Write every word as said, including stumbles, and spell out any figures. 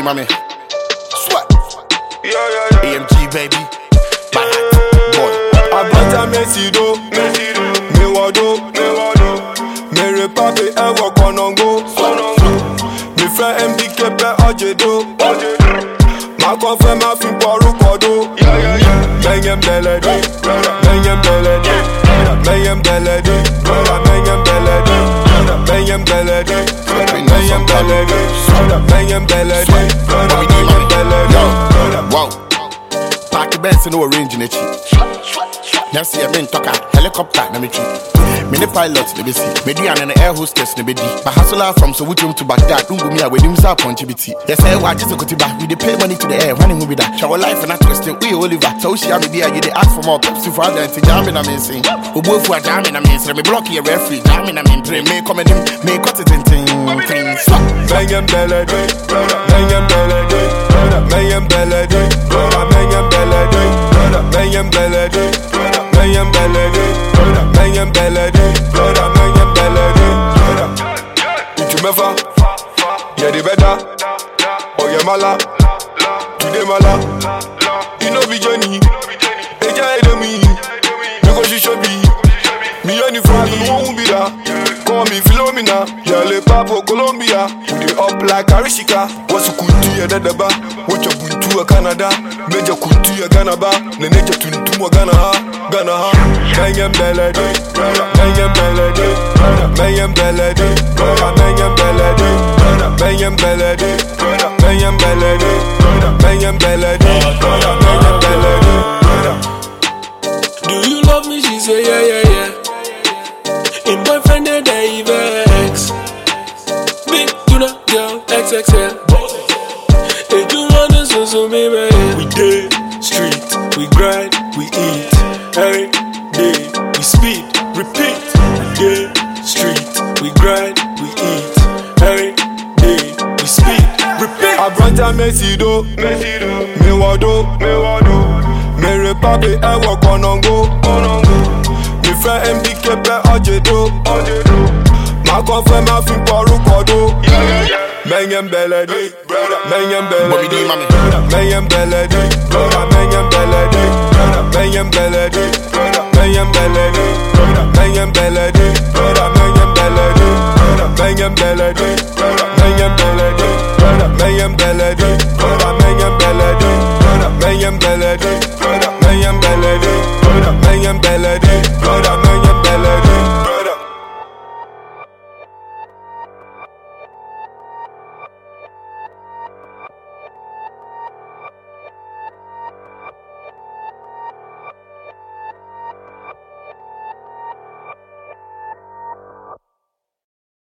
mommy. Sweat. Yeah, yeah, yeah. A M G, baby. My hat, boy. Abata Mesido, me wado, me wado. Me repape ewo konongo, konongo. Me friend M D K pe ojedo, ojedo. Ma konfe ma fi boru kodo. Yeah, yeah, yeah. Menyem belede, menyem belede, menyem belede, menyem belede, menyem belede, menyem belede, menyem belede, menyem belede. Wow. Party Benz no range in the cheap. Now see a man talk a helicopter na me treat. Me the pilot they be see. Me do an air hostess they be di. My hustler from so which to Baghdad. Don't go me away them sa punch biti. Yes I wa just go to back. We dey pay money to the air. Running with that. Show life and I twist it. We Oliver. So she me there. You dey ask for more cups to father and to jam in a me sing. We both for jam in a me. So me block your referee. Jam in a me. Pray me come in. Me cut it in ting. Menyem belede, menyem belede, menyem belede, menyem belede, menyem belede, menyem belede, menyem belede, menyem belede. Itu mefa, yeah the better. Oh yeah mala, today mala. You know be Johnny, eja edemi, because you should be. Me and the friend won't be there. Call me Philomena, yeah le papo Colombia. We dey up like Arishika. What's kuntu ya dadaba? What's kuntu ya Canada? Major kuntu ya Ganaba. Neneja tuntu wa Gana ha, Gana ha. Menyem belede, menyem belede, menyem belede, menyem belede, menyem belede, menyem belede, menyem belede, menyem belede. Do you love me? She say yeah yeah yeah. In boyfriend they dey vex. Big tuna girl X X L. They do wanna so so me man. We dey street, we grind, we eat. Every day we speed, repeat. We dey street, we grind, we eat. Every day we speed, repeat. Abata Mesido, me wado, me wado. Me repape ewo konongo, konongo. Me friend M D K pe ojedo, ojedo. Ma konfe ma fi boru kodo. Menyem belede, menyem belede, menyem belede, menyem belede, menyem belede, menyem belede.